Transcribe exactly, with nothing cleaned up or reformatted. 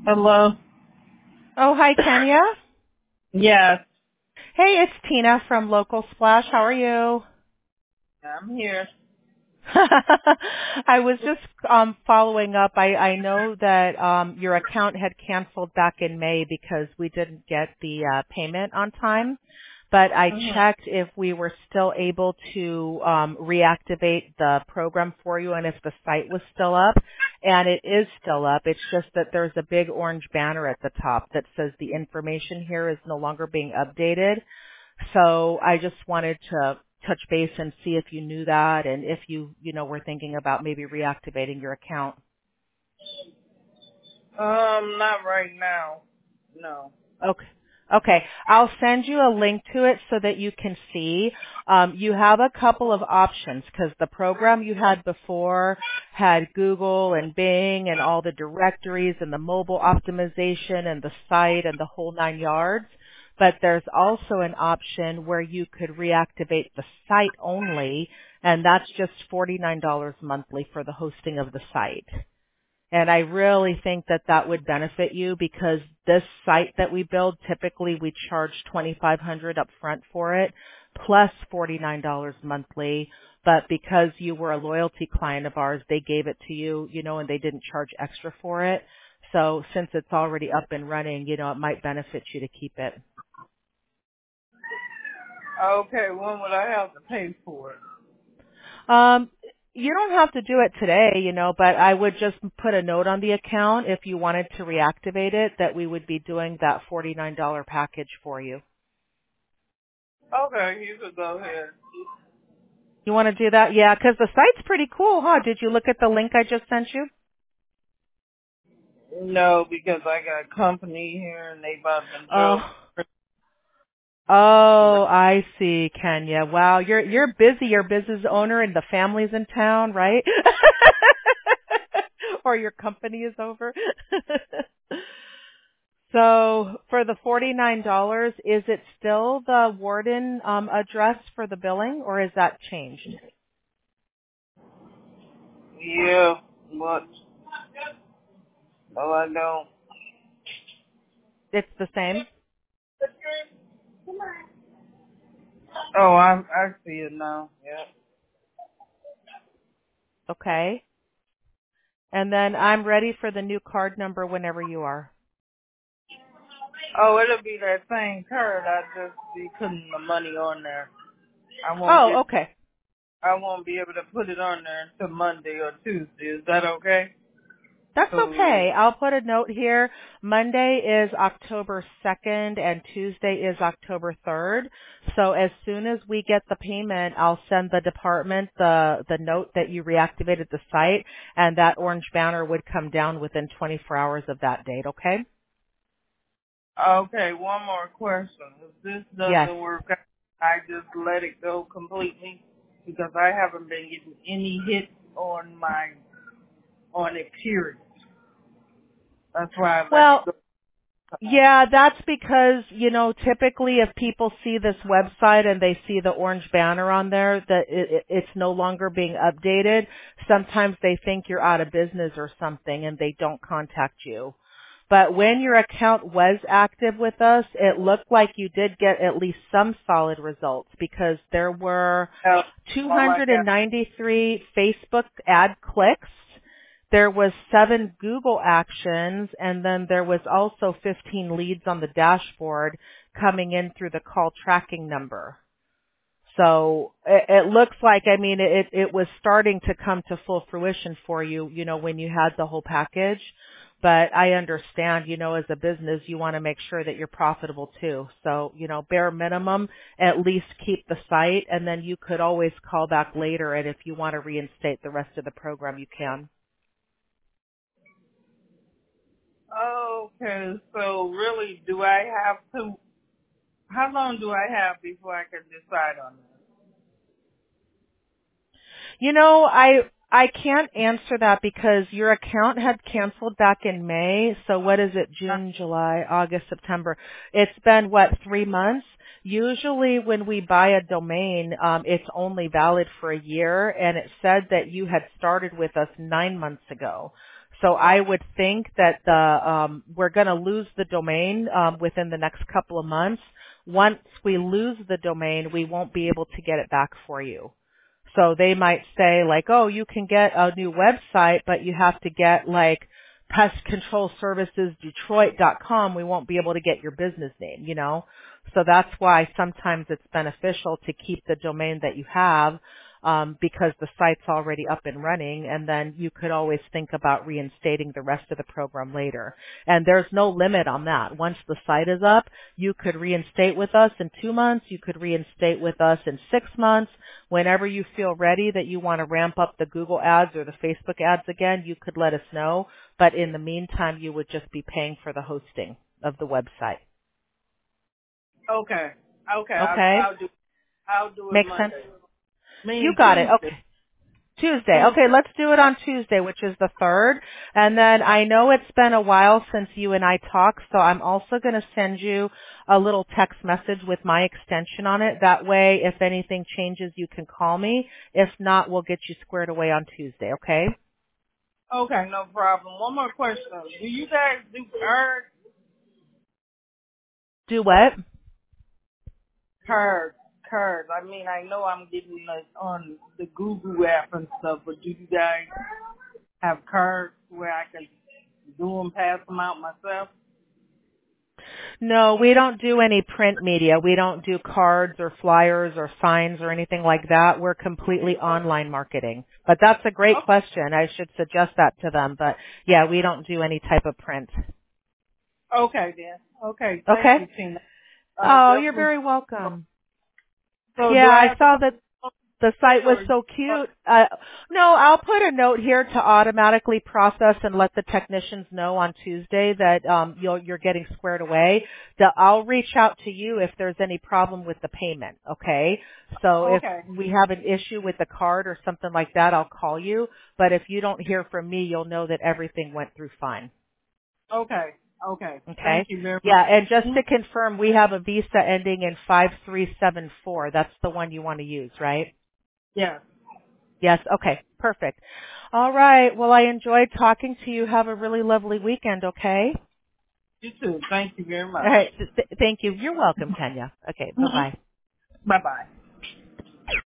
Hello? Oh, hi, Kenya. Yes, Hey, it's Tina from Local Splash. How are you? I'm here. I was just um, following up. I, I know that um, your account had canceled back in May because we didn't get the uh, payment on time. But I hmm checked if we were still able to um, reactivate the program for you and if the site was still up. And it is still up. It's just that there's a big orange banner at the top that says the information here is no longer being updated. So I just wanted to touch base and see if you knew that and if you, you know, were thinking about maybe reactivating your account. Um, not right now. No. Okay. Okay. I'll send you a link to it so that you can see. Um, you have a couple of options because the program you had before had Google and Bing and all the directories and the mobile optimization and the site and the whole nine yards. But there's also an option where you could reactivate the site only, and that's just forty-nine dollars monthly for the hosting of the site. And I really think that that would benefit you because this site that we build, typically we charge twenty-five hundred dollars up front for it, plus forty-nine dollars monthly. But because you were a loyalty client of ours, they gave it to you, you know, and they didn't charge extra for it. So since it's already up and running, you know, it might benefit you to keep it. Okay, when would I have to pay for it? Um, you don't have to do it today, you know, but I would just put a note on the account if you wanted to reactivate it that we would be doing that forty-nine dollars package for you. Okay, you could go ahead. You want to do that? Yeah, 'cause the site's pretty cool, huh? Did you look at the link I just sent you? No, because I got company here and they about to joke. Oh, oh, I see, Kenya. Wow, you're you're busy. You're a business owner, and the family's in town, right? Or your company is over. So for the forty-nine dollars, is it still the Warden um, address for the billing, or is that changed? Yeah, but, well, I don't. It's the same? Oh, I I see it now. Yeah. Okay. And then I'm ready for the new card number whenever you are. Oh, it'll be that same card. I just be putting the money on there. I won't get. Oh, okay. I won't be able to put it on there until Monday or Tuesday. Is that okay? That's So, okay. I'll put a note here. Monday is October second and Tuesday is October third. So as soon as we get the payment, I'll send the department the, the note that you reactivated the site and that orange banner would come down within twenty-four hours of that date, okay? okay, one more question. If this Yes. doesn't work out, I just let it go completely because I haven't been getting any hits on my, on it, period. That's why I let it Well, go. yeah, that's because, you know, typically if people see this website and they see the orange banner on there that it, it, it's no longer being updated, sometimes they think you're out of business or something and they don't contact you. But when your account was active with us, it looked like you did get at least some solid results because there were Now, all I got, two hundred ninety-three Facebook ad clicks. There was seven Google actions, and then there was also fifteen leads on the dashboard coming in through the call tracking number. So it, it looks like, I mean, it, it was starting to come to full fruition for you, you know, when you had the whole package. But I understand, you know, as a business, you want to make sure that you're profitable too. So, you know, bare minimum, at least keep the site, and then you could always call back later, and if you want to reinstate the rest of the program, you can. okay, so really, do I have to, how long do I have before I can decide on this? You know, I I can't answer that because your account had canceled back in May. So what is it? June, July, August, September. It's been what, three months? Usually when we buy a domain, um, it's only valid for a year, and it said that you had started with us nine months ago. So I would think that the um, we're going to lose the domain um, within the next couple of months. Once we lose the domain, we won't be able to get it back for you. So they might say like, oh, you can get a new website, but you have to get like pest control services detroit dot com. We won't be able to get your business name, you know? So that's why sometimes it's beneficial to keep the domain that you have, um, because the site's already up and running, and then you could always think about reinstating the rest of the program later. And there's no limit on that. Once the site is up, you could reinstate with us in two months. You could reinstate with us in six months. Whenever you feel ready that you want to ramp up the Google ads or the Facebook ads again, you could let us know. But in the meantime, you would just be paying for the hosting of the website. Okay. Okay. Okay? I'll, I'll do. I'll do it Makes sense? Monday. You Mean got it. Tuesday. Okay. Tuesday. Okay, Tuesday. let's do it on Tuesday, which is the third. And then I know it's been a while since you and I talked, so I'm also going to send you a little text message with my extension on it. That way, if anything changes, you can call me. If not, we'll get you squared away on Tuesday, okay? Okay, no problem. One more question. Do you guys do cards? Do what? Cards. Cards. I mean, I know I'm getting like on the Google app and stuff, but do you guys have cards where I can do them, pass them out myself? No, we don't do any print media. We don't do cards or flyers or signs or anything like that. We're completely online marketing. But that's a great Oh, question. I should suggest that to them. But yeah, we don't do any type of print. okay then. Okay, thank Okay? you, Tina. Uh, Oh, you're definitely. very welcome. So Yeah, do I I have to saw that call the today site was or? so cute. Uh, no, I'll put a note here to automatically process and let the technicians know on Tuesday that um, you'll, you're getting squared away. The, I'll reach out to you if there's any problem with the payment, okay? So if Okay. we have an issue with the card or something like that, I'll call you. But if you don't hear from me, you'll know that everything went through fine. Okay. Okay. Okay? Thank you very much. Yeah, and just Mhm. to confirm, we have a Visa ending in five three seven four. That's the one you want to use, right? Yes. Yes. Okay. Perfect. All right. Well, I enjoyed talking to you. Have a really lovely weekend. Okay. You too. Thank you very All much. right. Th- th- thank you. You're welcome, Kenya. Okay. Bye bye. Bye bye.